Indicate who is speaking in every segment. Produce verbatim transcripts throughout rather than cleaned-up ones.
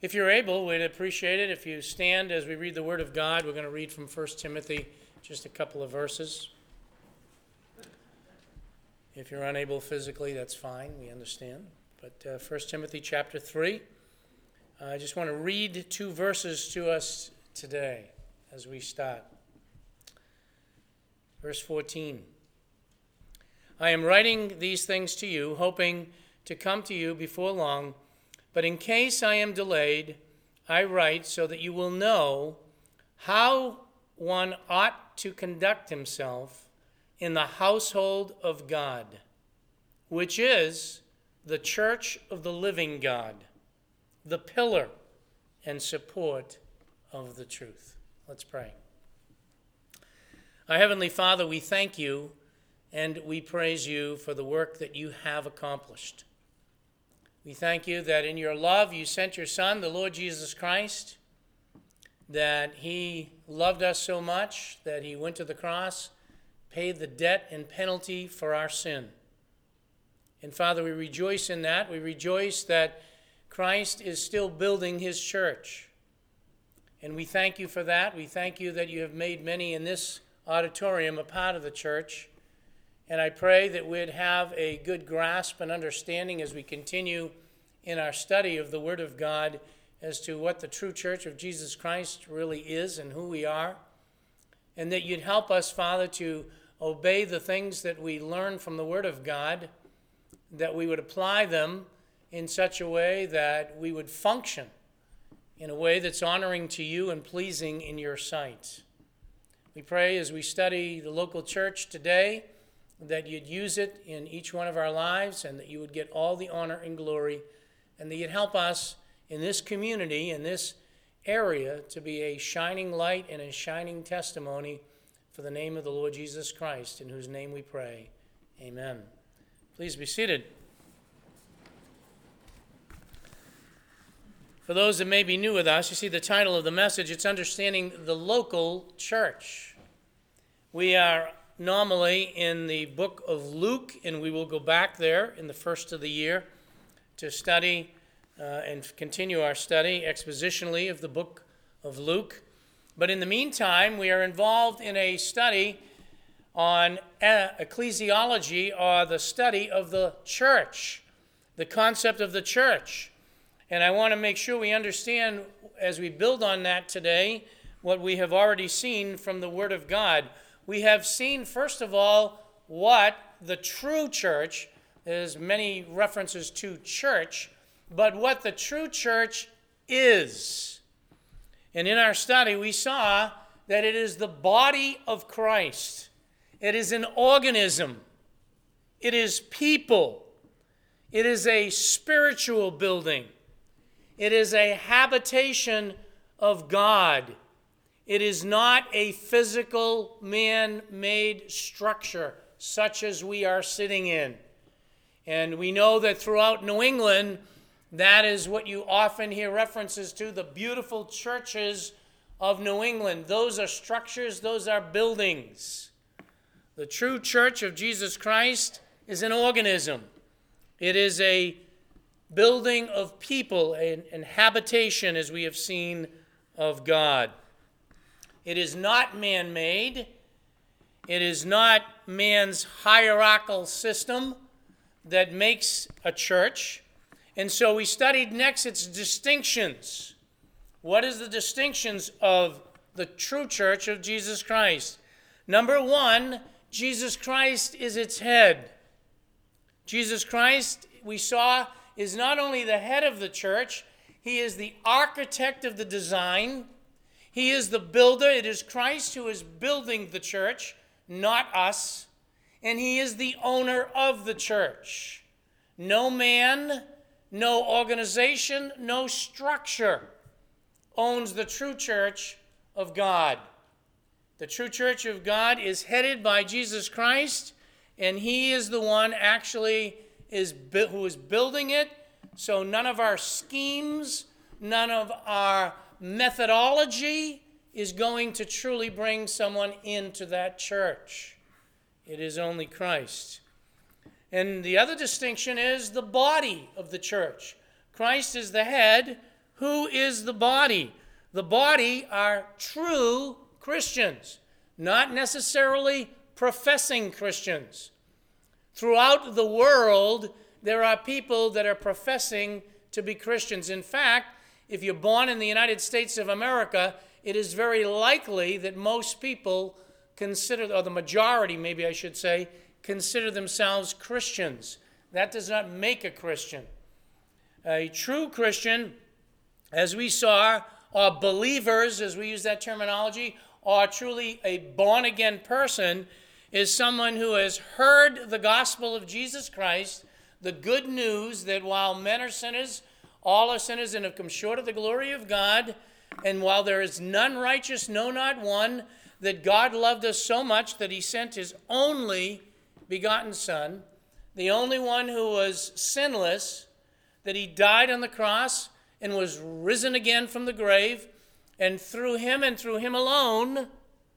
Speaker 1: If you're able, we'd appreciate it if you stand as we read the Word of God. We're going to read from First Timothy, just a couple of verses. If you're unable physically, that's fine. We understand. But uh, First Timothy chapter three, uh, I just want to read two verses to us today as we start. Verse fourteen. I am writing these things to you, hoping to come to you before long, but in case I am delayed, I write so that you will know how one ought to conduct himself in the household of God, which is the church of the living God, the pillar and support of the truth. Let's pray. Our Heavenly Father, we thank you and we praise you for the work that you have accomplished. We thank you that in your love you sent your Son, the Lord Jesus Christ, that he loved us so much that he went to the cross, paid the debt and penalty for our sin. And Father, we rejoice in that. We rejoice that Christ is still building his church. And we thank you for that. We thank you that you have made many in this auditorium a part of the church. And I pray that we'd have a good grasp and understanding as we continue in our study of the Word of God as to what the true church of Jesus Christ really is and who we are. And that you'd help us, Father, to obey the things that we learn from the Word of God, that we would apply them in such a way that we would function in a way that's honoring to you and pleasing in your sight. We pray as we study the local church today that you'd use it in each one of our lives and that you would get all the honor and glory and that you'd help us in this community, in this area, to be a shining light and a shining testimony for the name of the Lord Jesus Christ, in whose name we pray. Amen. Please be seated. For those that may be new with us, you see the title of the message, it's Understanding the Local Church. We are normally in the book of Luke, and we will go back there in the first of the year to study uh, and continue our study expositionally of the book of Luke. But in the meantime, we are involved in a study on ecclesiology, or the study of the church, the concept of the church. And I want to make sure we understand, as we build on that today, what we have already seen from the Word of God. We have seen, first of all, what the true church, there's many references to church, but what the true church is. And in our study, we saw that it is the body of Christ. It is an organism. It is people. It is a spiritual building. It is a habitation of God. It is not a physical, man-made structure such as we are sitting in. And we know that throughout New England, that is what you often hear references to, the beautiful churches of New England. Those are structures, those are buildings. The true church of Jesus Christ is an organism. It is a building of people, an, an habitation, as we have seen, of God. It is not man-made. It is not man's hierarchical system that makes a church. And so we studied next its distinctions. What is the distinctions of the true church of Jesus Christ? Number one, Jesus Christ is its head. Jesus Christ, we saw, is not only the head of the church, he is the architect of the design. He is the builder. It is Christ who is building the church, not us. And he is the owner of the church. No man, no organization, no structure owns the true church of God. The true church of God is headed by Jesus Christ, and he is the one actually is who is building it. So none of our schemes, none of our methodology is going to truly bring someone into that church. It is only Christ. And the other distinction is the body of the church. Christ is the head, Who is the body? The body are true Christians, not necessarily professing Christians. Throughout the world, there are people that are professing to be Christians. In fact, if you're born in the United States of America, it is very likely that most people consider, or the majority maybe I should say, consider themselves Christians. That does not make a Christian. A true Christian, as we saw, are believers, as we use that terminology, or truly a born-again person, is someone who has heard the gospel of Jesus Christ, the good news that while men are sinners, all are sinners and have come short of the glory of God, and while there is none righteous, no, not one, that God loved us so much that he sent his only begotten Son, the only one who was sinless, that he died on the cross and was risen again from the grave, and through him and through him alone,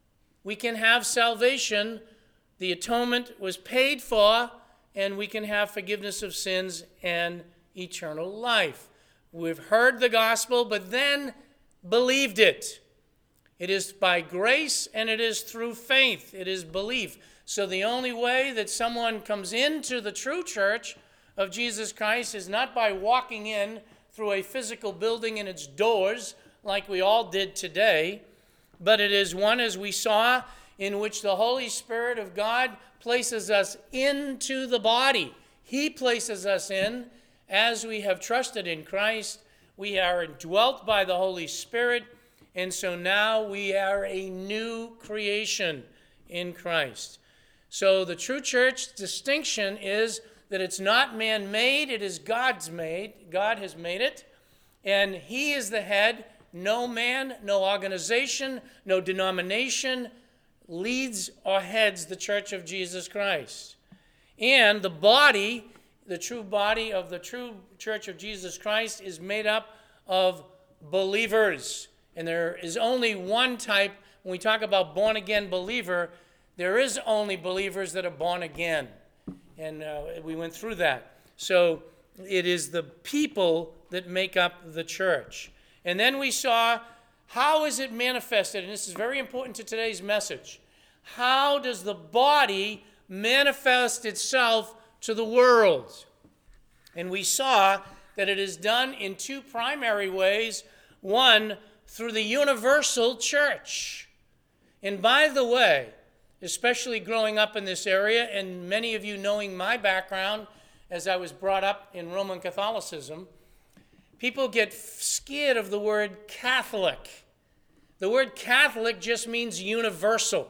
Speaker 1: we can have salvation. The atonement was paid for, and we can have forgiveness of sins and eternal life. We've heard the gospel, but then believed it. It is by grace, and it is through faith. It is belief. So the only way that someone comes into the true church of Jesus Christ is not by walking in through a physical building and its doors, like we all did today, but it is one, as we saw, in which the Holy Spirit of God places us into the body. He places us in as we have trusted in Christ. We are indwelt by the Holy Spirit, and so now we are a new creation in Christ. So the true church distinction is that it's not man-made, it is God's made. God has made it, and he is the head. No man, no organization, no denomination leads or heads the church of Jesus Christ. And the body, the true body of the true church of Jesus Christ, is made up of believers. And there is only one type. When we talk about born-again believer, there is only believers that are born again. And uh, we went through that. So it is the people that make up the church. And then we saw, how is it manifested? And this is very important to today's message. How does the body manifest itself to the world? And we saw that it is done in two primary ways. One, through the universal church. And by the way, especially growing up in this area, and many of you knowing my background as I was brought up in Roman Catholicism, people get scared of the word Catholic. The word Catholic just means universal.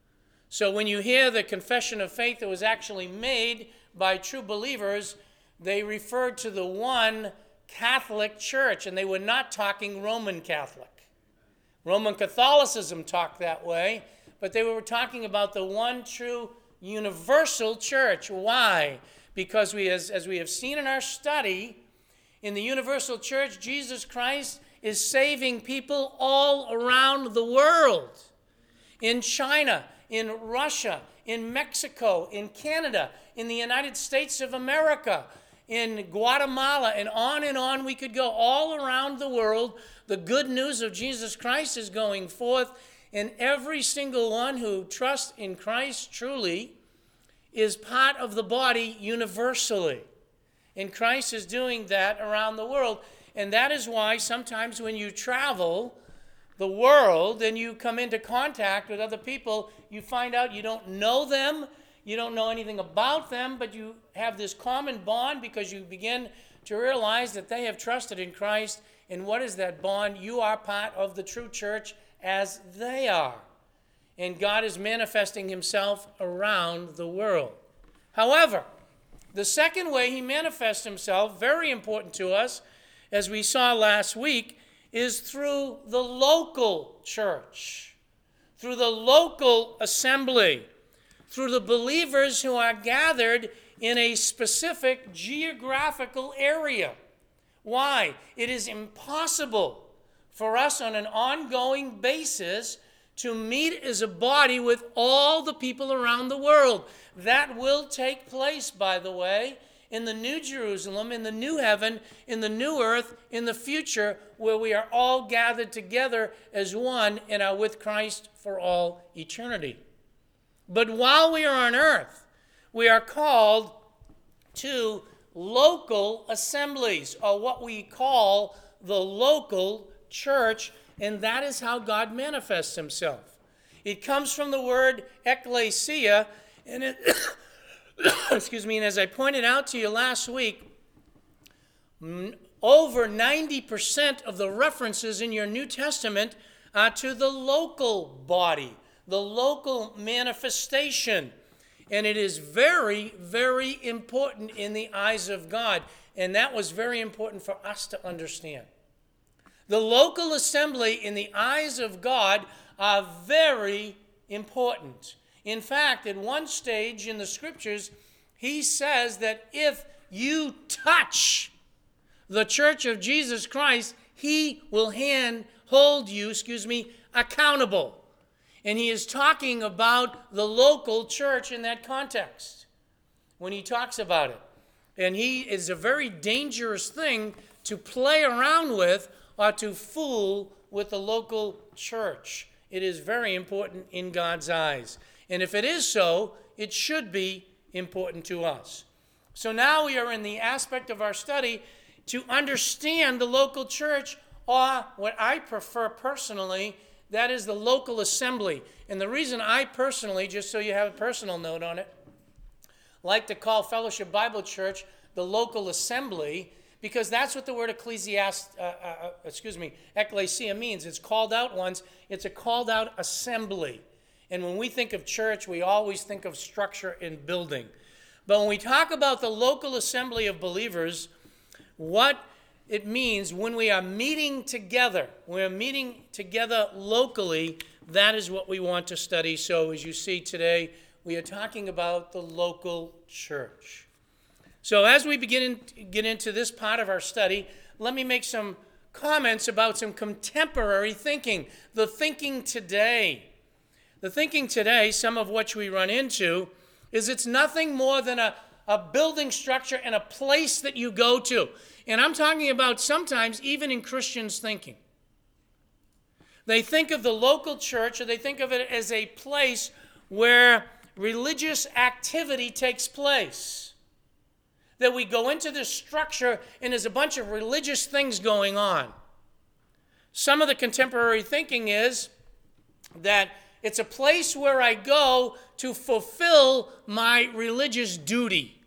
Speaker 1: So when you hear the confession of faith that was actually made by true believers, they referred to the one Catholic Church, and they were not talking Roman Catholic. Roman Catholicism talked that way, but they were talking about the one true universal church. Why? Because we, as, as we have seen in our study, in the universal church, Jesus Christ is saving people all around the world. In China, in Russia, in Mexico, in Canada, in the United States of America, in Guatemala, and on and on we could go. All around the world, the good news of Jesus Christ is going forth, and every single one who trusts in Christ truly is part of the body universally. And Christ is doing that around the world. And that is why sometimes when you travel the world and you come into contact with other people, you find out you don't know them, you don't know anything about them, but you have this common bond because you begin to realize that they have trusted in Christ. And what is that bond? You are part of the true church as they are. And God is manifesting himself around the world. However, the second way he manifests himself, very important to us, as we saw last week, is through the local church, through the local assembly, through the believers who are gathered in a specific geographical area. Why? It is impossible for us on an ongoing basis to meet as a body with all the people around the world. That will take place, by the way, in the new Jerusalem, in the new heaven, in the new earth, in the future, where we are all gathered together as one and are with Christ for all eternity. But while we are on earth, we are called to local assemblies, or what we call the local church, and that is how God manifests himself. It comes from the word ecclesia, and it excuse me, and as I pointed out to you last week, over ninety percent of the references in your New Testament are to the local body, the local manifestation. And it is very, very important in the eyes of God. And that was very important for us to understand. The local assembly in the eyes of God are very important. In fact, at one stage in the scriptures, he says that if you touch the church of Jesus Christ, he will hand, hold you, excuse me, accountable. And he is talking about the local church in that context when he talks about it. And he is a very dangerous thing to play around with or to fool with the local church. It is very important in God's eyes. And if it is so, it should be important to us. So now we are in the aspect of our study to understand the local church, or what I prefer personally, that is the local assembly. And the reason I personally, just so you have a personal note on it, like to call Fellowship Bible Church the local assembly, because that's what the word ecclesiast, uh, uh, excuse me, ecclesia means. It's called out ones. It's a called out assembly. And when we think of church, we always think of structure and building. But when we talk about the local assembly of believers, what it means when we are meeting together, we're meeting together locally, that is what we want to study. So as you see today, we are talking about the local church. So as we begin to get into this part of our study, let me make some comments about some contemporary thinking, the thinking today. The thinking today, some of which we run into, is it's nothing more than a, a building structure and a place that you go to. And I'm talking about sometimes even in Christians' thinking. They think of the local church, or they think of it as a place where religious activity takes place. That we go into this structure and there's a bunch of religious things going on. Some of the contemporary thinking is that it's a place where I go to fulfill my religious duty.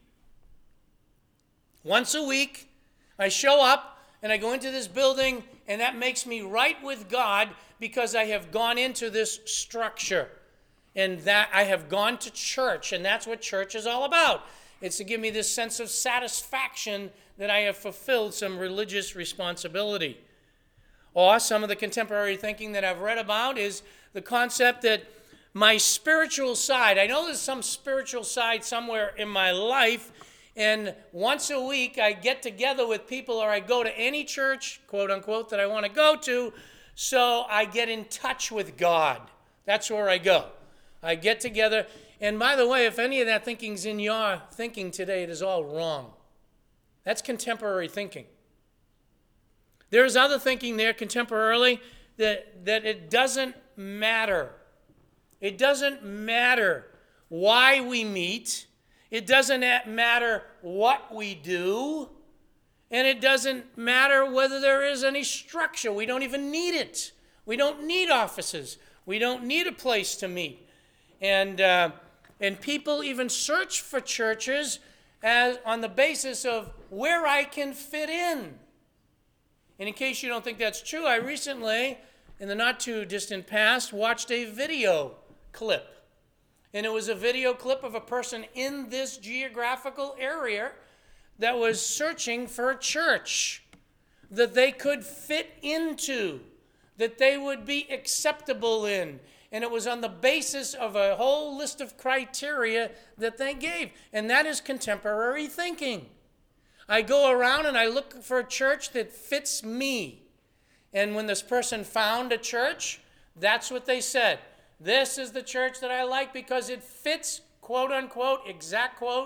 Speaker 1: Once a week, I show up and I go into this building, and that makes me right with God because I have gone into this structure. And that I have gone to church, and that's what church is all about. It's to give me this sense of satisfaction that I have fulfilled some religious responsibility. Or some of the contemporary thinking that I've read about is the concept that my spiritual side, I know there's some spiritual side somewhere in my life, and once a week I get together with people, or I go to any church, quote unquote, that I want to go to, so I get in touch with God. That's where I go. I get together. And by the way, if any of that thinking's in your thinking today, it is all wrong. That's contemporary thinking. There is other thinking there contemporarily that, that it doesn't matter. It doesn't matter why we meet. It doesn't matter what we do. And it doesn't matter whether there is any structure. We don't even need it. We don't need offices. We don't need a place to meet. And uh, and people even search for churches as on the basis of where I can fit in. And in case you don't think that's true, I recently, in the not too distant past, watched a video clip. And it was a video clip of a person in this geographical area that was searching for a church that they could fit into, that they would be acceptable in. And it was on the basis of a whole list of criteria that they gave. And that is contemporary thinking. I go around and I look for a church that fits me. And when this person found a church, that's what they said. This is the church that I like because it fits, quote unquote, exact quote,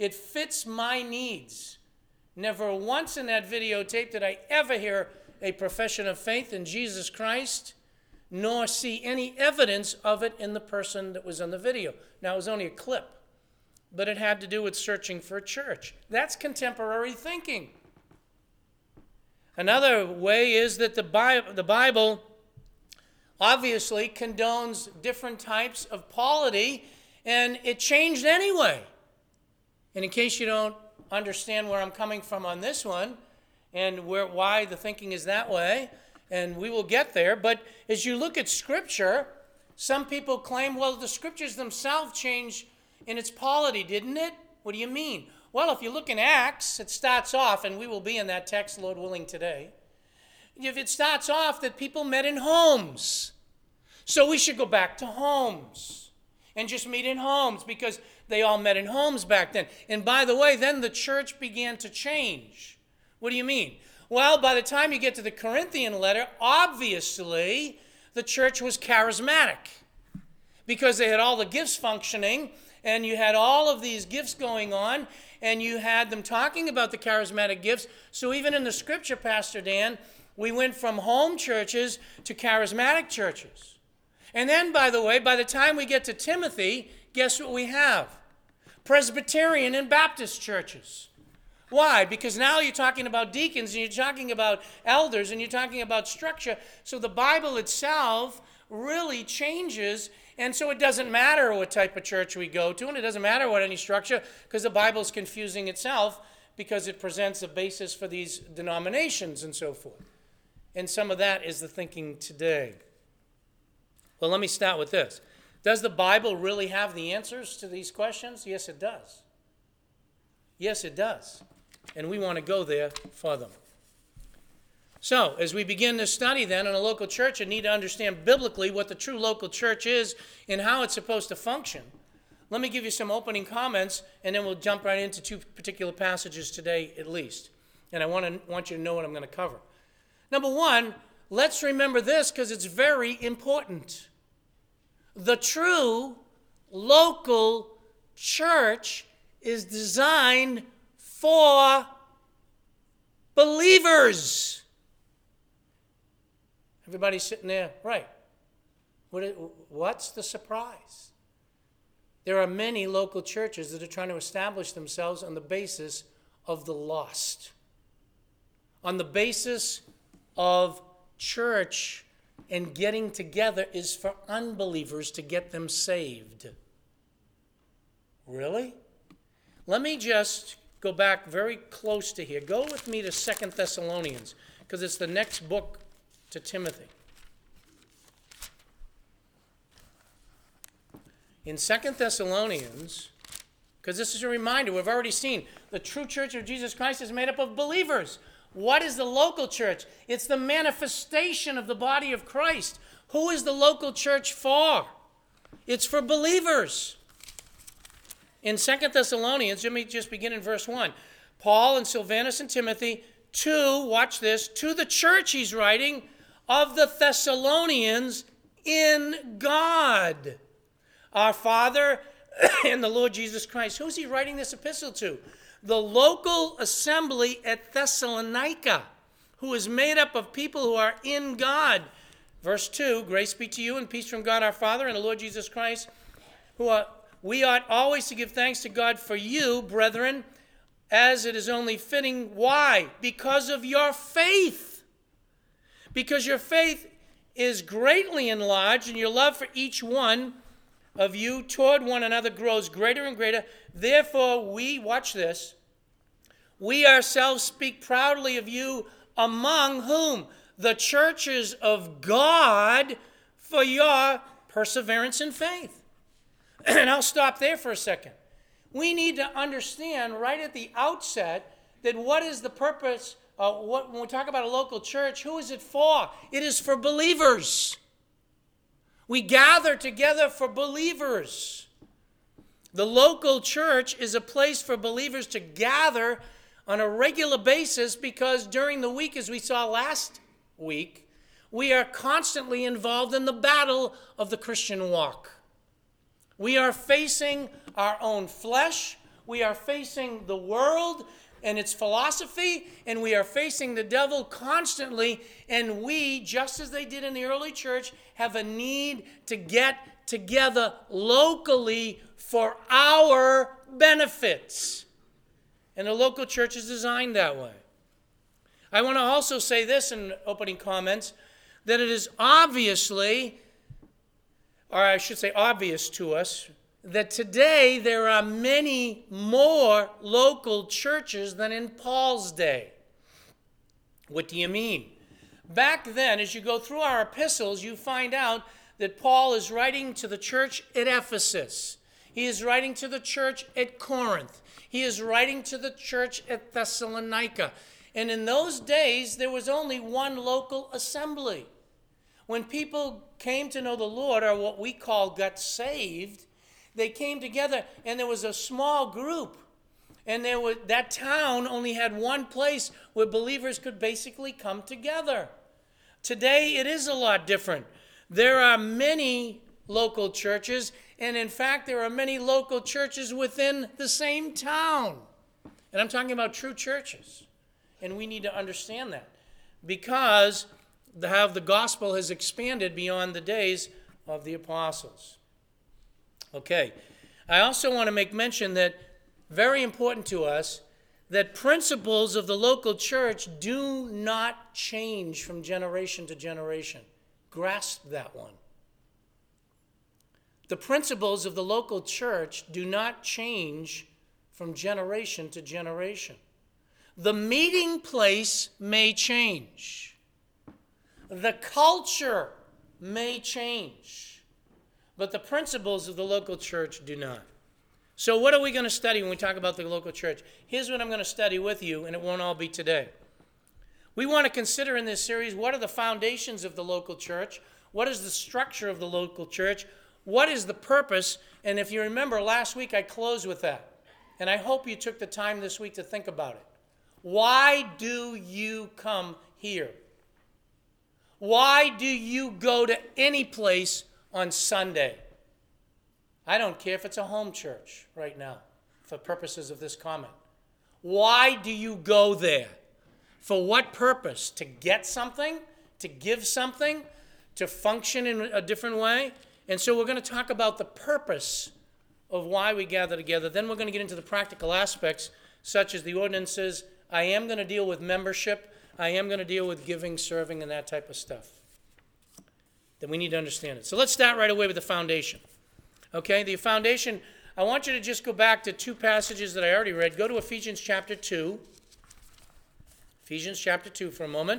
Speaker 1: It fits my needs. Never once in that videotape did I ever hear a profession of faith in Jesus Christ, nor see any evidence of it in the person that was on the video. Now, it was only a clip, but it had to do with searching for a church. That's contemporary thinking. Another way is that the Bible, the Bible obviously condones different types of polity, and it changed anyway. And in case you don't understand where I'm coming from on this one, and where why the thinking is that way, and we will get there, but as you look at Scripture, some people claim, well, the Scriptures themselves changed in its polity, didn't it? What do you mean? Well, if you look in Acts, it starts off, and we will be in that text, Lord willing, today. If it starts off that people met in homes. So we should go back to homes and just meet in homes because they all met in homes back then. And by the way, then the church began to change. What do you mean? Well, by the time you get to the Corinthian letter, obviously the church was charismatic because they had all the gifts functioning, and you had all of these gifts going on, and you had them talking about the charismatic gifts. So even in the Scripture, Pastor Dan, we went from home churches to charismatic churches. And then, by the way, by the time we get to Timothy, guess what we have? Presbyterian and Baptist churches. Why? Because now you're talking about deacons, and you're talking about elders, and you're talking about structure. So the Bible itself really changes, and so it doesn't matter what type of church we go to, and it doesn't matter what any structure, because the Bible's confusing itself because it presents a basis for these denominations and so forth. And some of that is the thinking today. Well, let me start with this. Does the Bible really have the answers to these questions? Yes, it does. Yes, it does. And we want to go there for them. So, as we begin this study then in a local church, you need to understand biblically what the true local church is and how it's supposed to function. Let me give you some opening comments, and then we'll jump right into two particular passages today at least. And I want, to, want you to know what I'm going to cover. Number one, let's remember this because it's very important. The true local church is designed for believers. Everybody sitting there, right. What, what's the surprise? There are many local churches that are trying to establish themselves on the basis of the lost, on the basis of church and getting together is for unbelievers to get them saved. Really? Let me just go back very close to here. Go with me to Second Thessalonians, because it's the next book to Timothy. In Second Thessalonians, because this is a reminder, we've already seen the true church of Jesus Christ is made up of believers. What is the local church? It's the manifestation of the body of Christ. Who is the local church for? It's for believers. In Second Thessalonians, let me just begin in verse one. Paul and Silvanus and Timothy, to, watch this, to the church he's writing, of the Thessalonians in God, our Father and the Lord Jesus Christ. Who's he writing this epistle to? The local assembly at Thessalonica, who is made up of people who are in God. Verse two, grace be to you and peace from God our Father and the Lord Jesus Christ, who are, we ought always to give thanks to God for you, brethren, as it is only fitting. Why? Because of your faith. Because your faith is greatly enlarged, and your love for each one of you toward one another grows greater and greater. Therefore, we, watch this, we ourselves speak proudly of you among whom? The churches of God, for your perseverance in faith. And I'll stop there for a second. We need to understand right at the outset that what is the purpose, uh, what, when we talk about a local church, who is it for? It is for believers. We gather together for believers. The local church is a place for believers to gather on a regular basis because during the week, as we saw last week, we are constantly involved in the battle of the Christian walk. We are facing our own flesh. We are facing the world and its philosophy, and we are facing the devil constantly, and we, just as they did in the early church, have a need to get together locally for our benefits. And the local church is designed that way. I want to also say this in opening comments, that it is obviously, or I should say obvious to us, that today there are many more local churches than in Paul's day. What do you mean? Back then, as you go through our epistles, you find out that Paul is writing to the church at Ephesus. He is writing to the church at Corinth. He is writing to the church at Thessalonica. And in those days, there was only one local assembly. When people came to know the Lord, or what we call got saved, they came together, and there was a small group. And there was, that town only had one place where believers could basically come together. Today, it is a lot different. There are many local churches, and in fact, there are many local churches within the same town. And I'm talking about true churches. And we need to understand that, because the, how the gospel has expanded beyond the days of the apostles. Okay, I also want to make mention that, very important to us, that principles of the local church do not change from generation to generation. Grasp that one. The principles of the local church do not change from generation to generation. The meeting place may change. The culture may change. But the principles of the local church do not. So what are we going to study when we talk about the local church? Here's what I'm going to study with you, and it won't all be today. We want to consider in this series, what are the foundations of the local church? What is the structure of the local church? What is the purpose? And if you remember, last week I closed with that. And I hope you took the time this week to think about it. Why do you come here? Why do you go to any place on Sunday? I don't care if it's a home church right now, for purposes of this comment. Why do you go there? For what purpose? To get something? To give something? To function in a different way? And so we're going to talk about the purpose of why we gather together. Then we're going to get into the practical aspects, such as the ordinances. I am going to deal with membership. I am going to deal with giving, serving, and that type of stuff. Then we need to understand it. So let's start right away with the foundation. Okay, the foundation, I want you to just go back to two passages that I already read. Go to Ephesians chapter two. Ephesians chapter two for a moment.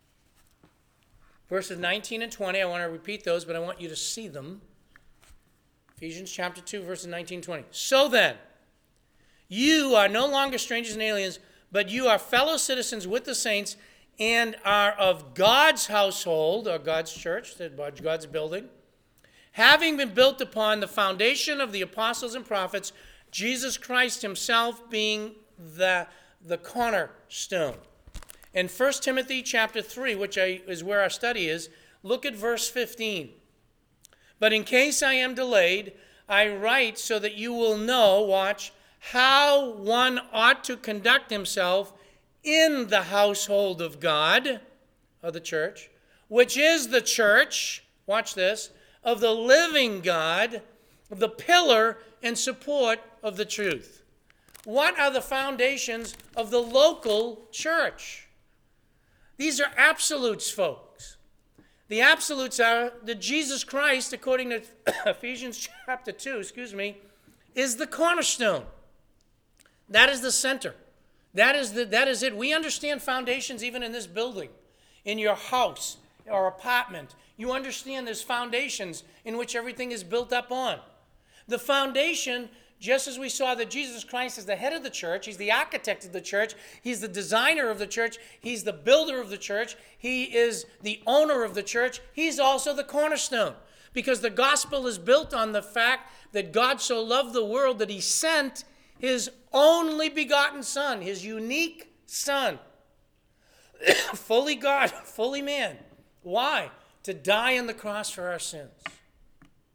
Speaker 1: Verses nineteen and twenty, I want to repeat those, but I want you to see them. Ephesians chapter two, verses nineteen and twenty. So then, you are no longer strangers and aliens, but you are fellow citizens with the saints and are of God's household, or God's church, God's building, having been built upon the foundation of the apostles and prophets, Jesus Christ himself being the, the cornerstone. In First Timothy chapter three, which I, is where our study is, look at verse fifteen. But in case I am delayed, I write so that you will know, watch, how one ought to conduct himself in the household of God, of the church, which is the church, watch this, of the living God, the pillar and support of the truth. What are the foundations of the local church? These are absolutes, folks. The absolutes are that Jesus Christ, according to Ephesians chapter two, excuse me, is the cornerstone. That is the center. That is, the, that is it. We understand foundations even in this building, in your house or apartment. You understand there's foundations in which everything is built up on. The foundation, just as we saw that Jesus Christ is the head of the church, he's the architect of the church, he's the designer of the church, he's the builder of the church, he is the owner of the church, he's also the cornerstone. Because the gospel is built on the fact that God so loved the world that he sent his only begotten Son, his unique Son, fully God, fully man. Why? To die on the cross for our sins.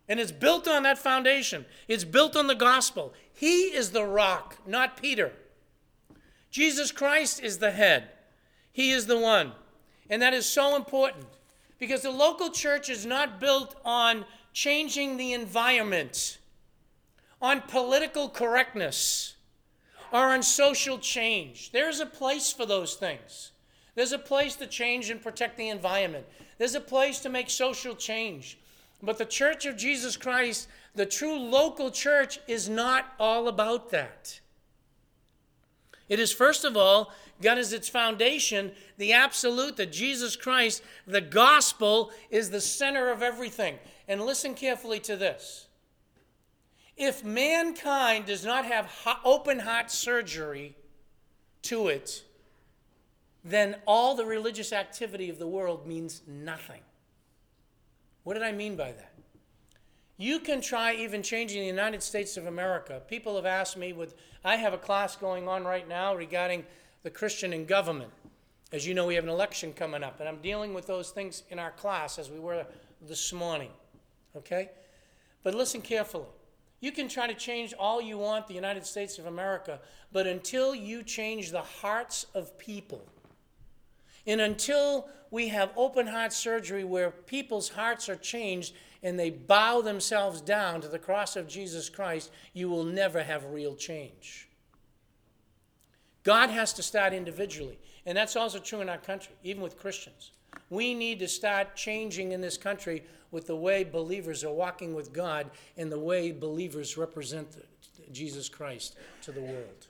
Speaker 1: And it's built on that foundation. It's built on the gospel. He is the rock, not Peter. Jesus Christ is the head. He is the one. And that is so important because the local church is not built on changing the environment, on political correctness, or on social change. There's a place for those things. There's a place to change and protect the environment. There's a place to make social change. But the Church of Jesus Christ, the true local church, is not all about that. It is, first of all, got as its foundation the absolute that Jesus Christ, the gospel, is the center of everything. And listen carefully to this. If mankind does not have open heart surgery to it, then all the religious activity of the world means nothing. What did I mean by that? You can try even changing the United States of America. People have asked me, with, I have a class going on right now regarding the Christian in government. As you know, we have an election coming up, and I'm dealing with those things in our class as we were this morning, okay? But listen carefully. You can try to change all you want the United States of America, but until you change the hearts of people, and until we have open heart surgery where people's hearts are changed and they bow themselves down to the cross of Jesus Christ, you will never have real change. God has to start individually. And that's also true in our country, even with Christians. We need to start changing in this country with the way believers are walking with God and the way believers represent Jesus Christ to the world.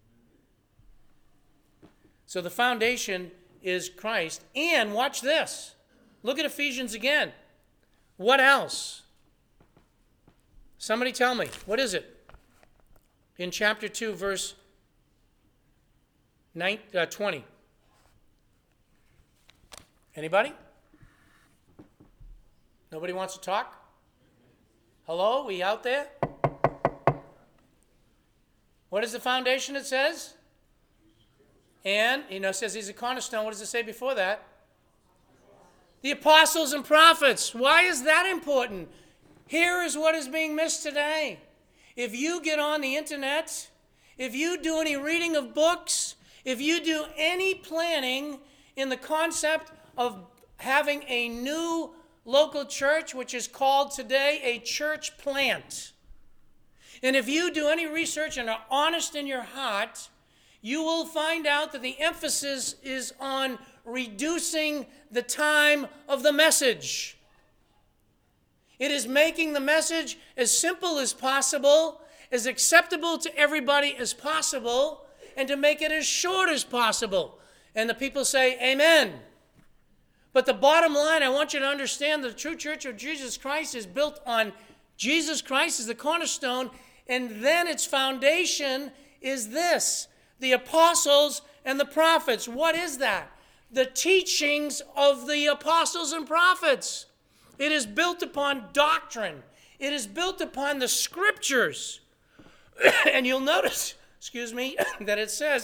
Speaker 1: So the foundation is Christ. And watch this. Look at Ephesians again. What else? Somebody tell me. What is it? In chapter two, verse twenty. Anybody? Nobody wants to talk? Hello? We out there? What is the foundation it says? And, you know, it says he's a cornerstone. What does it say before that? The apostles and prophets. Why is that important? Here is what is being missed today. If you get on the internet, if you do any reading of books, if you do any planning in the concept of having a new local church, which is called today a church plant, and if you do any research and are honest in your heart, you will find out that the emphasis is on reducing the time of the message. It is making the message as simple as possible, as acceptable to everybody as possible, and to make it as short as possible. And the people say, amen. But the bottom line, I want you to understand the true church of Jesus Christ is built on Jesus Christ as the cornerstone, and then its foundation is this: the apostles and the prophets. What is that? The teachings of the apostles and prophets. It is built upon doctrine. It is built upon the scriptures. And you'll notice, excuse me, that it says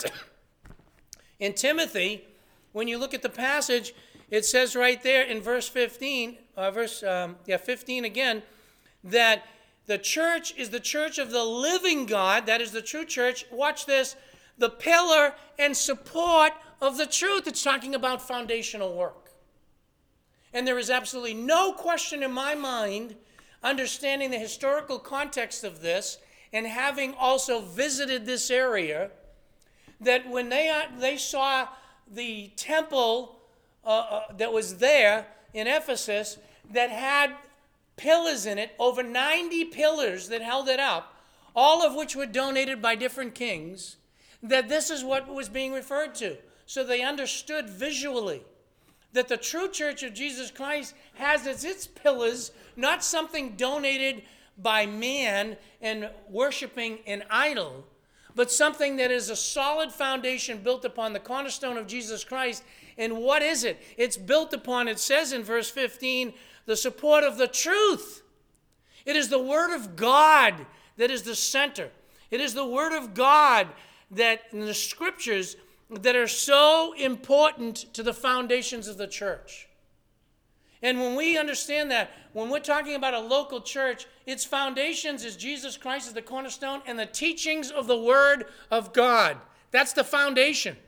Speaker 1: in Timothy, when you look at the passage, it says right there in verse fifteen, uh, verse um, yeah, fifteen again, that the church is the church of the living God. That is the true church. Watch this. The pillar and support of the truth. It's talking about foundational work. And there is absolutely no question in my mind, understanding the historical context of this and having also visited this area, that when they, uh, they saw the temple uh, uh, that was there in Ephesus that had pillars in it, over ninety pillars that held it up, all of which were donated by different kings, that this is what was being referred to. So they understood visually that the true church of Jesus Christ has as its pillars not something donated by man and worshiping an idol, but something that is a solid foundation built upon the cornerstone of Jesus Christ. And what is it? It's built upon, it says in verse fifteen, the support of the truth. It is the Word of God that is the center. It is the Word of God that in the Scriptures that are so important to the foundations of the church. And when we understand that, when we're talking about a local church, its foundations is Jesus Christ as the cornerstone and the teachings of the Word of God. That's the foundation.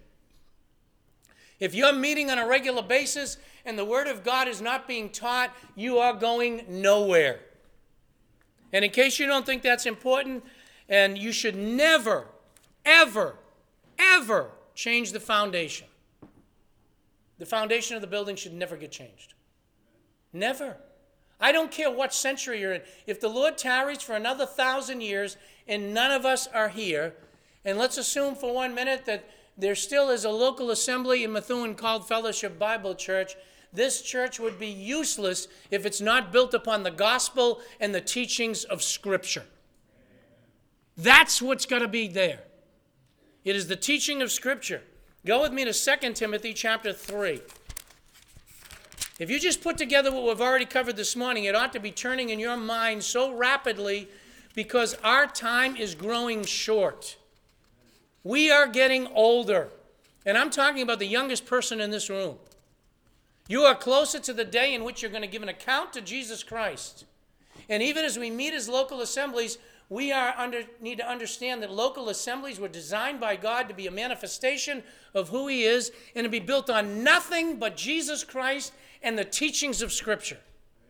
Speaker 1: If you're meeting on a regular basis and the Word of God is not being taught, you are going nowhere. And in case you don't think that's important, and you should never, ever, ever change the foundation. The foundation of the building should never get changed. Never. I don't care what century you're in. If the Lord tarries for another thousand years and none of us are here, and let's assume for one minute that there still is a local assembly in Methuen called Fellowship Bible Church, this church would be useless if it's not built upon the gospel and the teachings of Scripture. That's what's got to be there. It is the teaching of Scripture. Go with me to Second Timothy chapter three. If you just put together what we've already covered this morning, it ought to be turning in your mind so rapidly because our time is growing short. We are getting older. And I'm talking about the youngest person in this room. You are closer to the day in which you're going to give an account to Jesus Christ. And even as we meet as local assemblies, we are under, need to understand that local assemblies were designed by God to be a manifestation of who He is and to be built on nothing but Jesus Christ and the teachings of Scripture.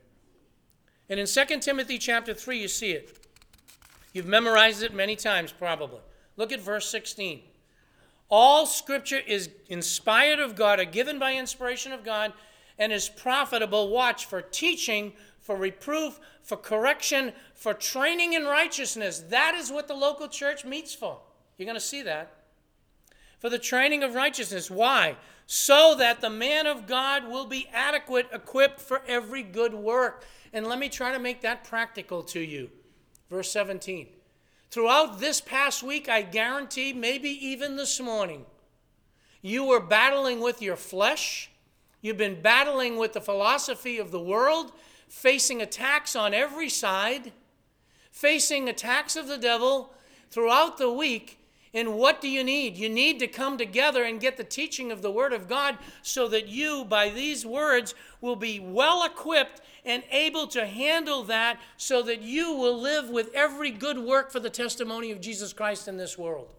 Speaker 1: And in Second Timothy chapter three, you see it. You've memorized it many times probably. Look at verse sixteen. All Scripture is inspired of God, or given by inspiration of God, and is profitable, watch, for teaching, for reproof, for correction, for training in righteousness. That is what the local church meets for. You're going to see that. For the training of righteousness. Why? So that the man of God will be adequate, equipped for every good work. And let me try to make that practical to you. Verse seventeen. Throughout this past week, I guarantee, maybe even this morning, you were battling with your flesh. You've been battling with the philosophy of the world, facing attacks on every side, facing attacks of the devil throughout the week. And what do you need? You need to come together and get the teaching of the Word of God so that you, by these words, will be well equipped and able to handle that so that you will live with every good work for the testimony of Jesus Christ in this world.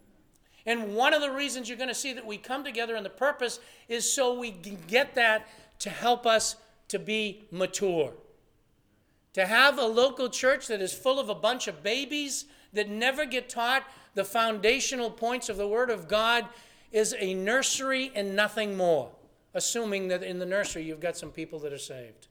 Speaker 1: And one of the reasons you're going to see that we come together and the purpose is so we can get that to help us to be mature. To have a local church that is full of a bunch of babies that never get taught the foundational points of the Word of God is a nursery and nothing more, assuming that in the nursery you've got some people that are saved.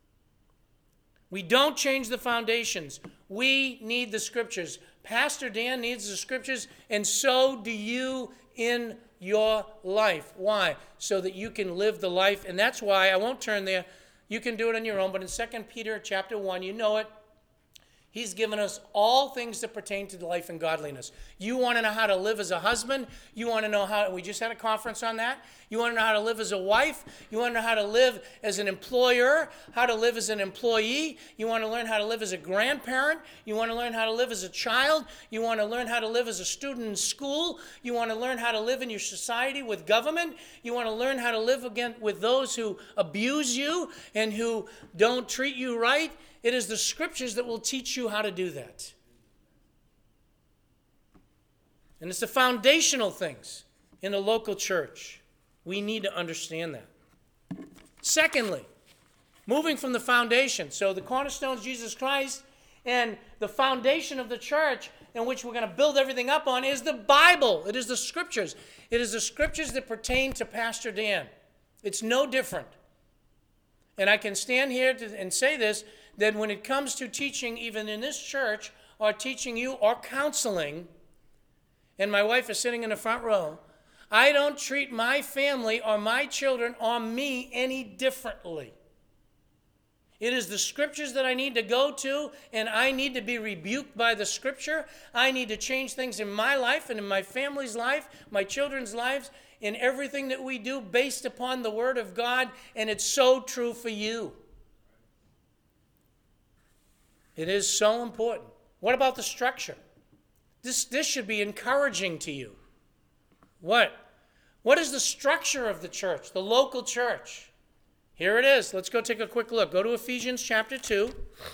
Speaker 1: We don't change the foundations. We need the Scriptures. Pastor Dan needs the Scriptures, and so do you in your life. Why? So that you can live the life, and that's why, I won't turn there, you can do it on your own, but in Second Peter chapter one, you know it, He's given us all things that pertain to life and godliness. You want to know how to live as a husband? You want to know how, we just had a conference on that. You want to know how to live as a wife? You want to know how to live as an employer? How to live as an employee? You want to learn how to live as a grandparent? You want to learn how to live as a child? You want to learn how to live as a student in school? You want to learn how to live in your society with government? You want to learn how to live again with those who abuse you and who don't treat you right? It is the Scriptures that will teach you how to do that. And it's the foundational things in a local church. We need to understand that. Secondly, moving from the foundation. So the cornerstone is Jesus Christ, and the foundation of the church in which we're going to build everything up on is the Bible. It is the Scriptures. It is the Scriptures that pertain to Pastor Dan. It's no different. And I can stand here to, and say this, that when it comes to teaching, even in this church, or teaching you, or counseling, and my wife is sitting in the front row, I don't treat my family or my children or me any differently. It is the Scriptures that I need to go to, and I need to be rebuked by the Scripture. I need to change things in my life and in my family's life, my children's lives, in everything that we do based upon the Word of God, and it's so true for you. It is so important. What about the structure? This, this should be encouraging to you. What? What is the structure of the church, the local church? Here it is. Let's go take a quick look. Go to Ephesians chapter two.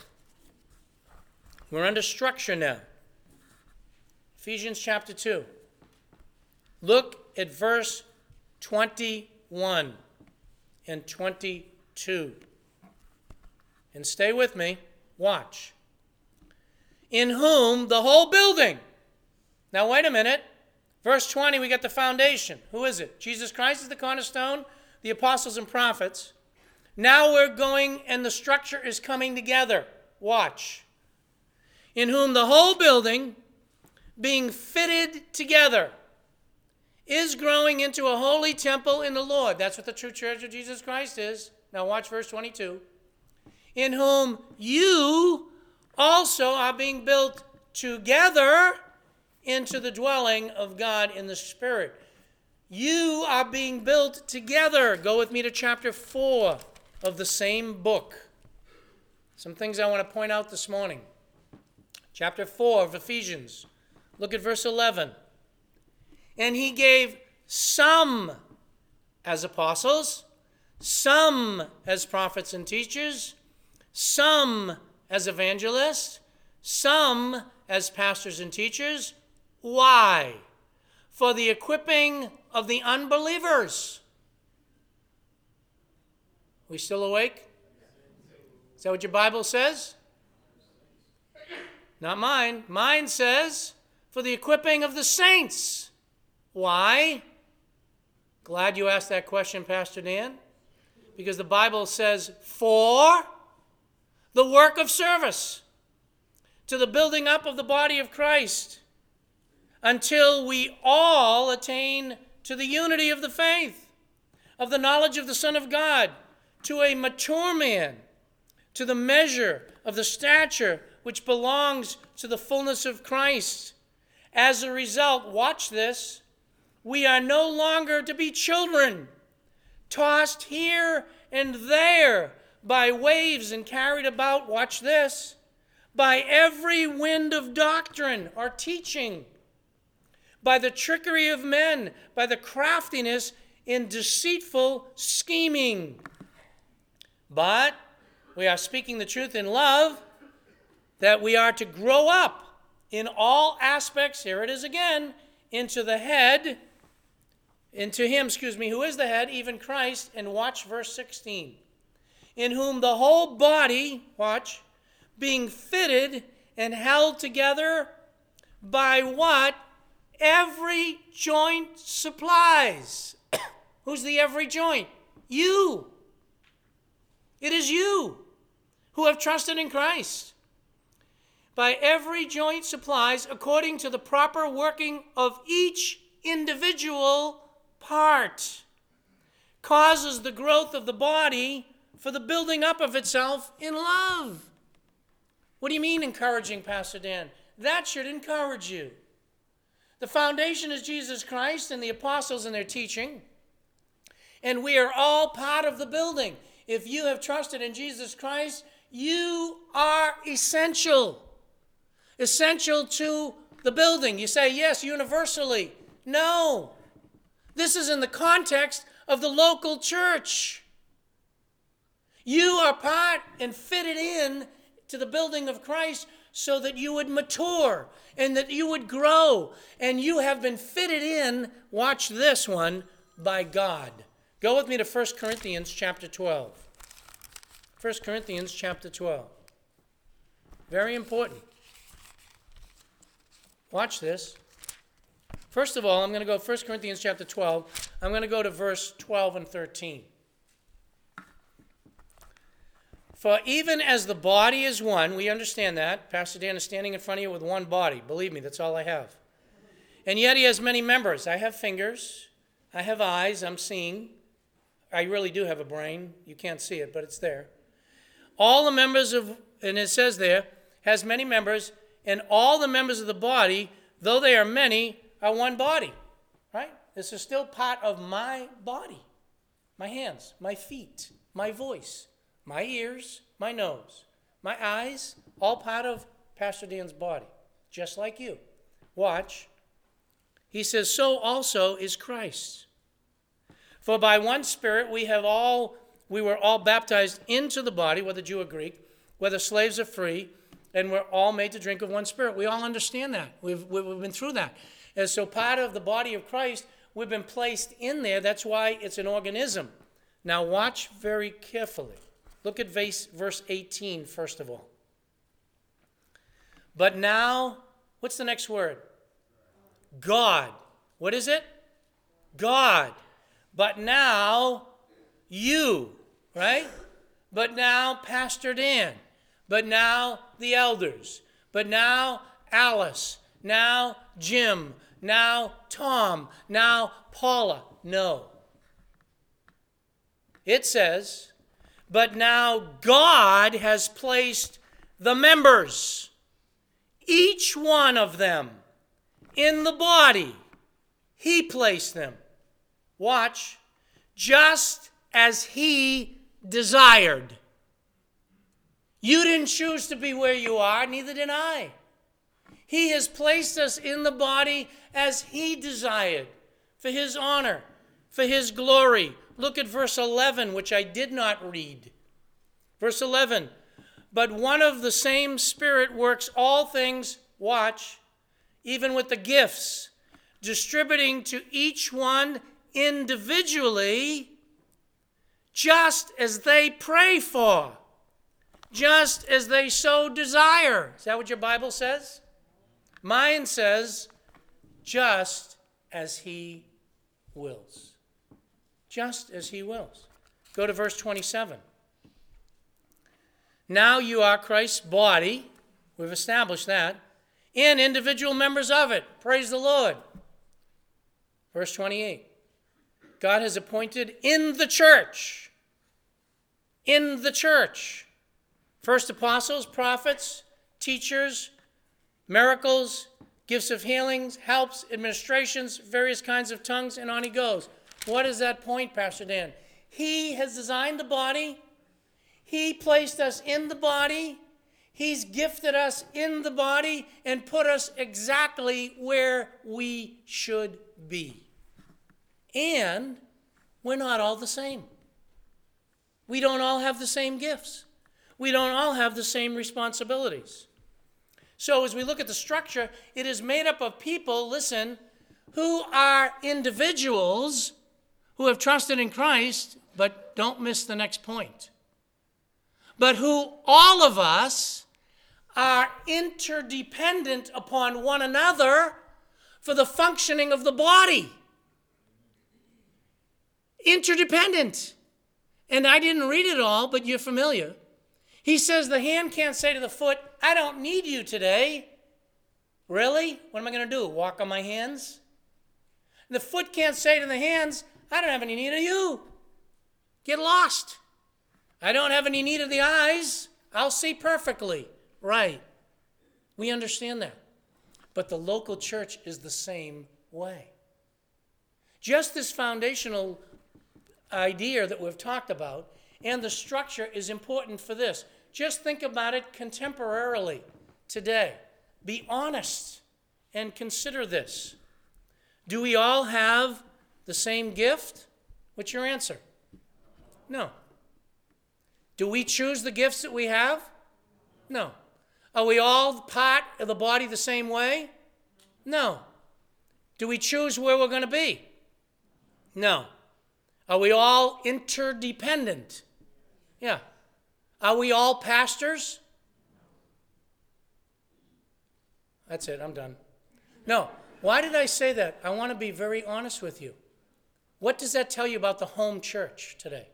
Speaker 1: We're under structure now. Ephesians chapter two. Look at verse twenty-one and twenty-two. And stay with me. Watch. In whom the whole building. Now wait a minute. Verse twenty, we got the foundation. Who is it? Jesus Christ is the cornerstone, the apostles and prophets. Now we're going, and the structure is coming together. Watch. In whom the whole building, being fitted together, is growing into a holy temple in the Lord. That's what the true church of Jesus Christ is. Now watch verse twenty-two. In whom you also are being built together into the dwelling of God in the Spirit. You are being built together. Go with me to chapter four of the same book. Some things I want to point out this morning. Chapter four of Ephesians. Look at verse eleven. And he gave some as apostles, some as prophets and teachers, some as evangelists, some as pastors and teachers. Why? For the equipping of the unbelievers. We still awake? Is that what your Bible says? Not mine. Mine says, for the equipping of the saints. Why? Glad you asked that question, Pastor Dan. Because the Bible says, for the work of service, to the building up of the body of Christ, until we all attain to the unity of the faith, of the knowledge of the Son of God, to a mature man, to the measure of the stature which belongs to the fullness of Christ. As a result, watch this, we are no longer to be children, tossed here and there by waves and carried about, watch this, by every wind of doctrine or teaching, by the trickery of men, by the craftiness in deceitful scheming. But we are speaking the truth in love, that we are to grow up in all aspects, here it is again, into the head, into him, excuse me, who is the head, even Christ. And watch verse sixteen. In whom the whole body, watch, being fitted and held together by what every joint supplies. Who's the every joint? You. It is you who have trusted in Christ. By every joint supplies according to the proper working of each individual part, causes the growth of the body for the building up of itself in love. What do you mean encouraging, Pastor Dan? That should encourage you. The foundation is Jesus Christ and the apostles and their teaching. And we are all part of the building. If you have trusted in Jesus Christ, you are essential. Essential to the building. You say, yes, universally. No. This is in the context of the local church. You are part and fitted in to the building of Christ so that you would mature and that you would grow. And you have been fitted in, watch this one, by God. Go with me to First Corinthians chapter twelve. First Corinthians chapter twelve. Very important. Watch this. First of all, I'm going to go First Corinthians chapter twelve. I'm going to go to verse twelve and thirteen. For even as the body is one, we understand that. Pastor Dan is standing in front of you with one body. Believe me, that's all I have. And yet he has many members. I have fingers. I have eyes. I'm seeing. I really do have a brain. You can't see it, but it's there. All the members of, and it says there, has many members, and all the members of the body, though they are many, are one body. Right? This is still part of my body. My hands, my feet, my voice, my ears, my nose, my eyes, all part of Pastor Dan's body, just like you. Watch. He says, so also is Christ. For by one Spirit we have all we were all baptized into the body, whether Jew or Greek, whether slaves or free, and we're all made to drink of one spirit. We all understand that. We've, we've been through that. And so part of the body of Christ, we've been placed in there. That's why it's an organism. Now watch very carefully. Look at verse, verse eighteen, first of all. But now, what's the next word? God. What is it? God. But now, you, right? But now, Pastor Dan. But now, the elders. But now, Alice. Now, Jim. Now, Tom. Now, Paula. No. It says, but now God has placed the members, each one of them, in the body. He placed them. Watch. Just as he desired. You didn't choose to be where you are, neither did I. He has placed us in the body as he desired, for his honor, for his glory. Look at verse eleven, which I did not read. Verse eleven. But one of the same Spirit works all things, watch, even with the gifts, distributing to each one individually, just as they pray for, just as they so desire. Is that what your Bible says? Mine says, just as he wills. Just as he wills. Go to verse twenty-seven. Now you are Christ's body. We've established that. And individual members of it. Praise the Lord. Verse twenty-eight. God has appointed in the church. In the church. First apostles, prophets, teachers, miracles, gifts of healings, helps, administrations, various kinds of tongues, and on he goes. What is that point, Pastor Dan? He has designed the body. He placed us in the body. He's gifted us in the body and put us exactly where we should be. And we're not all the same. We don't all have the same gifts. We don't all have the same responsibilities. So as we look at the structure, it is made up of people, listen, who are individuals who have trusted in Christ, but don't miss the next point. But who all of us are interdependent upon one another for the functioning of the body. Interdependent. And I didn't read it all, but you're familiar. He says the hand can't say to the foot, I don't need you today. Really? What am I going to do? Walk on my hands? The foot can't say to the hands, I don't have any need of you. Get lost. I don't have any need of the eyes. I'll see perfectly. Right. We understand that. But the local church is the same way. Just this foundational idea that we've talked about and the structure is important for this. Just think about it contemporarily today. Be honest and consider this. Do we all have the same gift? What's your answer? No. Do we choose the gifts that we have? No. Are we all part of the body the same way? No. Do we choose where we're going to be? No. Are we all interdependent? Yeah. Are we all pastors? That's it, I'm done. No. Why did I say that? I want to be very honest with you. What does that tell you about the home church today?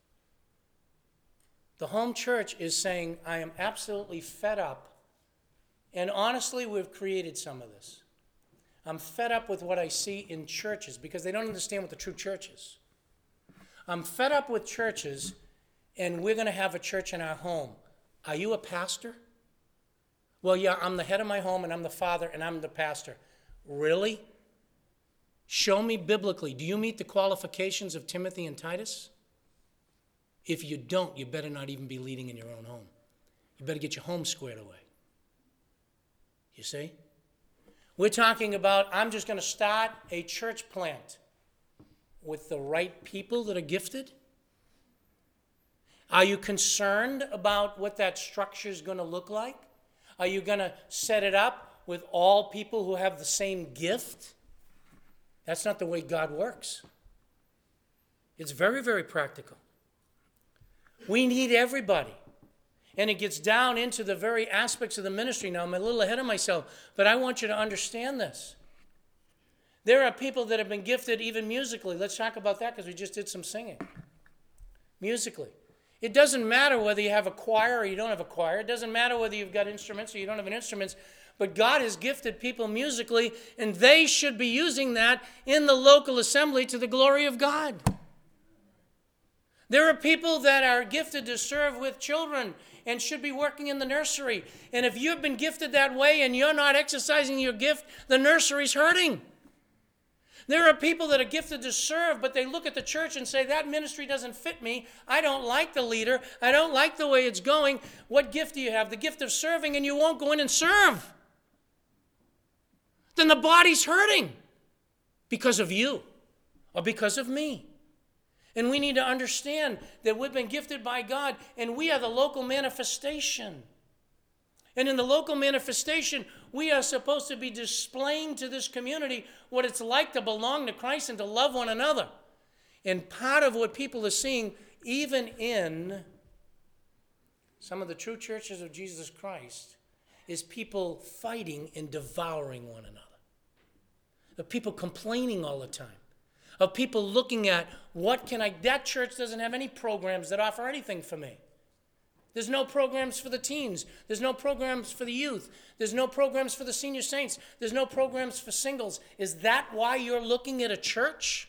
Speaker 1: The home church is saying, I am absolutely fed up. And honestly, we've created some of this. I'm fed up with what I see in churches because they don't understand what the true church is. I'm fed up with churches, and we're going to have a church in our home. Are you a pastor? Well, yeah, I'm the head of my home, and I'm the father, and I'm the pastor. Really? Show me biblically. Do you meet the qualifications of Timothy and Titus? If you don't, you better not even be leading in your own home. You better get your home squared away. You see? We're talking about, I'm just going to start a church plant with the right people that are gifted. Are you concerned about what that structure is going to look like? Are you going to set it up with all people who have the same gift? That's not the way God works. It's very, very practical. We need everybody. And it gets down into the very aspects of the ministry. Now, I'm a little ahead of myself, but I want you to understand this. There are people that have been gifted even musically. Let's talk about that because we just did some singing. Musically. It doesn't matter whether you have a choir or you don't have a choir. It doesn't matter whether you've got instruments or you don't have instruments. But God has gifted people musically, and they should be using that in the local assembly to the glory of God. There are people that are gifted to serve with children and should be working in the nursery. And if you've been gifted that way and you're not exercising your gift, the nursery's hurting. There are people that are gifted to serve, but they look at the church and say, that ministry doesn't fit me. I don't like the leader. I don't like the way it's going. What gift do you have? The gift of serving, and you won't go in and serve. Then the body's hurting because of you or because of me. And we need to understand that we've been gifted by God, and we are the local manifestation. And in the local manifestation, we are supposed to be displaying to this community what it's like to belong to Christ and to love one another. And part of what people are seeing, even in some of the true churches of Jesus Christ, is people fighting and devouring one another. The people complaining all the time. Of people looking at, what can I, that church doesn't have any programs that offer anything for me. There's no programs for the teens. There's no programs for the youth. There's no programs for the senior saints. There's no programs for singles. Is that why you're looking at a church?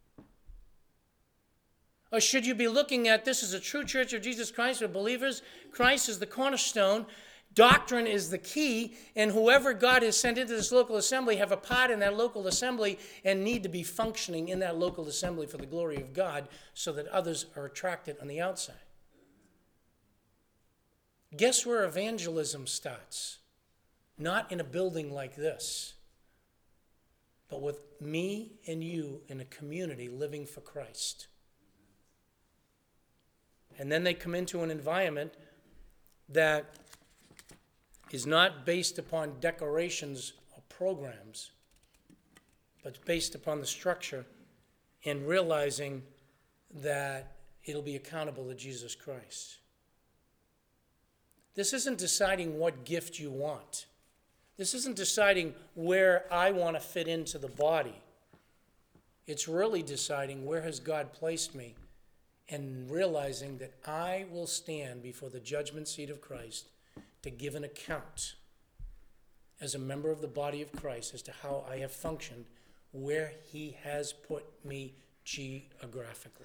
Speaker 1: Or should you be looking at, this is a true church of Jesus Christ with believers. Christ is the cornerstone. Doctrine is the key, and whoever God has sent into this local assembly have a part in that local assembly and need to be functioning in that local assembly for the glory of God so that others are attracted on the outside. Guess where evangelism starts? Not in a building like this, but with me and you in a community living for Christ. And then they come into an environment that is not based upon decorations or programs, but based upon the structure and realizing that it'll be accountable to Jesus Christ. This isn't deciding what gift you want. This isn't deciding where I want to fit into the body. It's really deciding where has God placed me and realizing that I will stand before the judgment seat of Christ to give an account as a member of the body of Christ as to how I have functioned where he has put me geographically.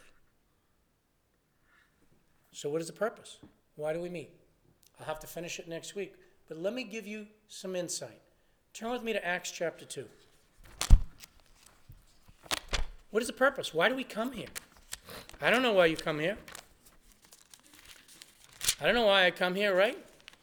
Speaker 1: So what is the purpose? Why do we meet? I'll have to finish it next week, but let me give you some insight. Turn with me to Acts chapter two. What is the purpose? Why do we come here? I don't know why you come here. I don't know why I come here, right?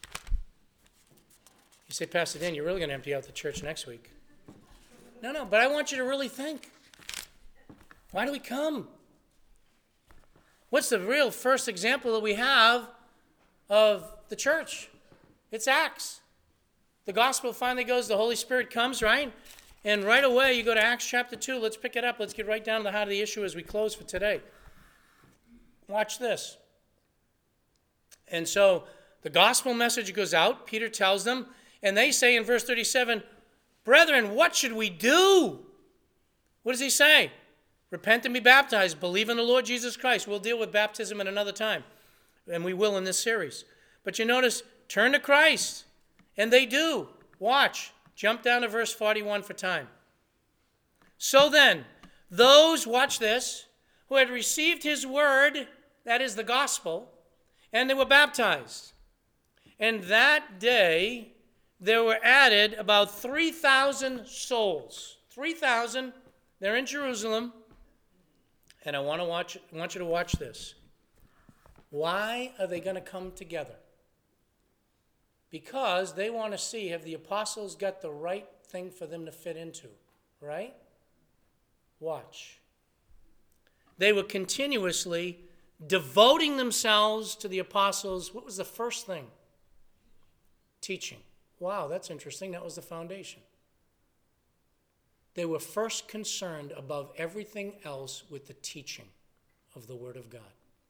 Speaker 1: You say, Pastor Dan, you're really going to empty out the church next week. No, no, but I want you to really think. Why do we come? What's the real first example that we have of the church? It's Acts. The gospel finally goes, the Holy Spirit comes, right? And right away you go to Acts chapter two. Let's pick it up. Let's get right down to the heart of the issue as we close for today. Watch this. And so the gospel message goes out. Peter tells them, and they say in verse thirty-seven, brethren, what should we do? What does he say? Repent and be baptized. Believe in the Lord Jesus Christ. We'll deal with baptism at another time, and we will in this series. But you notice, turn to Christ, and they do. Watch. Jump down to verse forty-one for time. So then, those, watch this, who had received his word, that is the gospel, and they were baptized. And that day, there were added about three thousand souls. three thousand. They're in Jerusalem. And I want to watch. I want you to watch this. Why are they going to come together? Because they want to see, have the apostles got the right thing for them to fit into, right? Watch. They were continuously devoting themselves to the apostles. What was the first thing? Teaching. Wow, that's interesting. That was the foundation. They were first concerned above everything else with the teaching of the Word of God.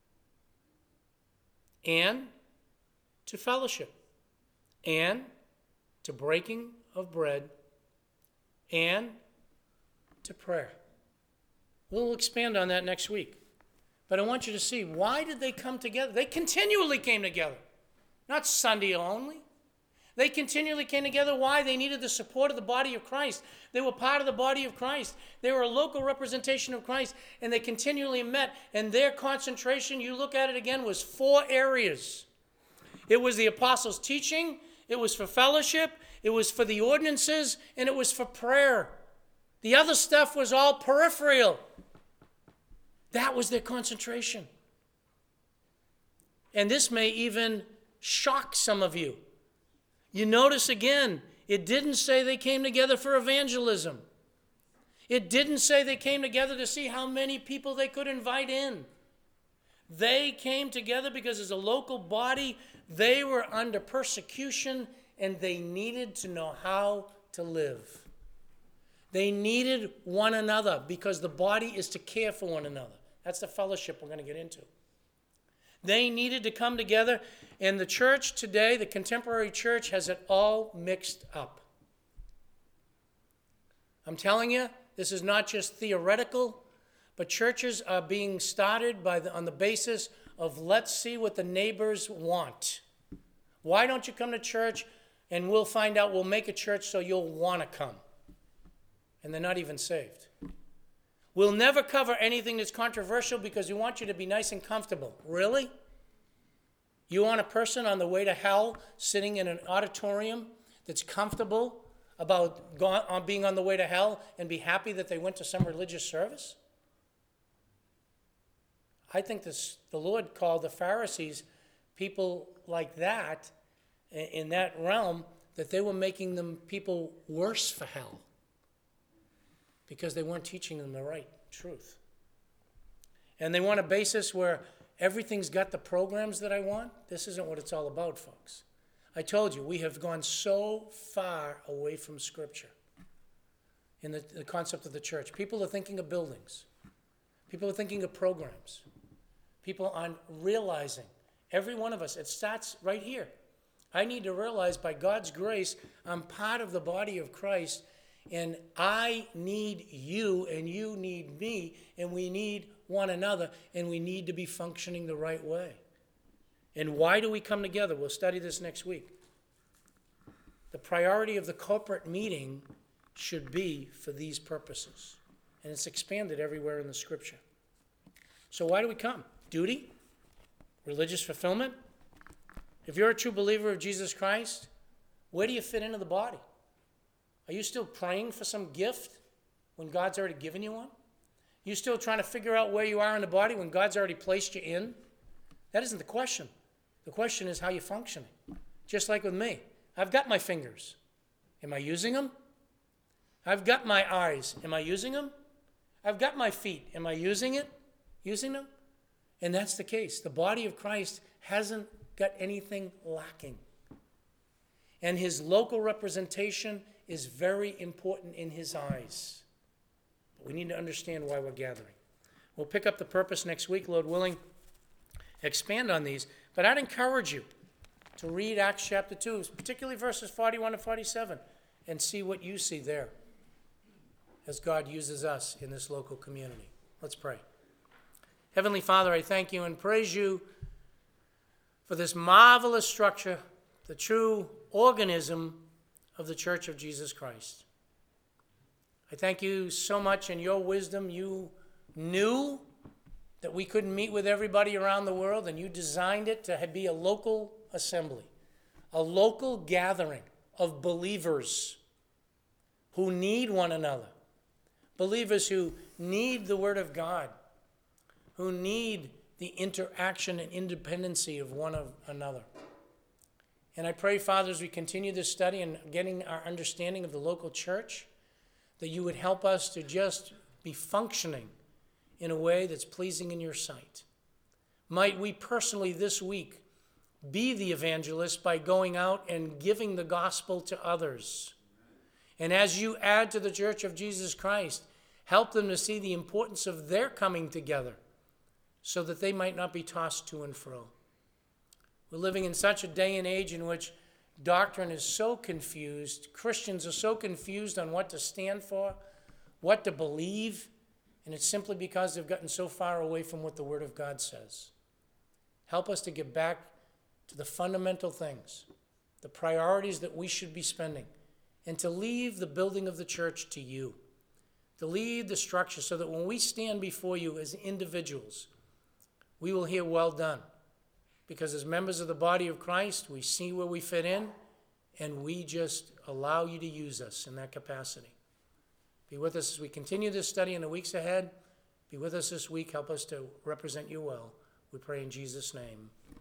Speaker 1: And to fellowship. And to breaking of bread. And to prayer. We'll expand on that next week. But I want you to see, why did they come together? They continually came together. Not Sunday only. They continually came together. Why? They needed the support of the body of Christ. They were part of the body of Christ. They were a local representation of Christ, and they continually met. And their concentration, you look at it again, was four areas. It was the apostles' teaching, it was for fellowship, it was for the ordinances, and it was for prayer. The other stuff was all peripheral. That was their concentration. And this may even shock some of you. You notice again, it didn't say they came together for evangelism. It didn't say they came together to see how many people they could invite in. They came together because as a local body, they were under persecution and they needed to know how to live. They needed one another because the body is to care for one another. That's the fellowship we're going to get into. They needed to come together, and the church today, the contemporary church, has it all mixed up. I'm telling you, this is not just theoretical, but churches are being started by the, on the basis of let's see what the neighbors want. Why don't you come to church, and we'll find out, we'll make a church so you'll want to come. And they're not even saved. We'll never cover anything that's controversial because we want you to be nice and comfortable. Really? You want a person on the way to hell sitting in an auditorium that's comfortable about going, on being on the way to hell and be happy that they went to some religious service? I think this, the Lord called the Pharisees people like that, in that realm, that they were making them people worse for hell. Because they weren't teaching them the right truth. And they want a basis where everything's got the programs that I want. This isn't what it's all about, folks. I told you, we have gone so far away from Scripture in the, the concept of the church. People are thinking of buildings. People are thinking of programs. People aren't realizing, every one of us, it starts right here. I need to realize by God's grace, I'm part of the body of Christ. And I need you, and you need me, and we need one another, and we need to be functioning the right way. And why do we come together? We'll study this next week. The priority of the corporate meeting should be for these purposes. And it's expanded everywhere in the Scripture. So why do we come? Duty? Religious fulfillment? If you're a true believer of Jesus Christ, where do you fit into the body? Are you still praying for some gift when God's already given you one? You still trying to figure out where you are in the body when God's already placed you in? That isn't the question. The question is how you're functioning. Just like with me. I've got my fingers. Am I using them? I've got my eyes. Am I using them? I've got my feet. Am I using it? Using them? And that's the case. The body of Christ hasn't got anything lacking. And his local representation is very important in his eyes. But we need to understand why we're gathering. We'll pick up the purpose next week, Lord willing, expand on these. But I'd encourage you to read Acts chapter two, particularly verses forty-one and forty-seven, and see what you see there as God uses us in this local community. Let's pray. Heavenly Father, I thank you and praise you for this marvelous structure, the true organism of the Church of Jesus Christ. I thank you so much in your wisdom. You knew that we couldn't meet with everybody around the world, and you designed it to be a local assembly, a local gathering of believers who need one another, believers who need the Word of God, who need the interaction and independency of one of another. And I pray, Father, as we continue this study and getting our understanding of the local church, that you would help us to just be functioning in a way that's pleasing in your sight. Might we personally this week be the evangelist by going out and giving the gospel to others. And as you add to the Church of Jesus Christ, help them to see the importance of their coming together so that they might not be tossed to and fro. We're living in such a day and age in which doctrine is so confused. Christians are so confused on what to stand for, what to believe, and it's simply because they've gotten so far away from what the Word of God says. Help us to get back to the fundamental things, the priorities that we should be spending, and to leave the building of the church to you, to leave the structure so that when we stand before you as individuals, we will hear, well done. Because as members of the body of Christ, we see where we fit in, and we just allow you to use us in that capacity. Be with us as we continue this study in the weeks ahead. Be with us this week. Help us to represent you well. We pray in Jesus' name.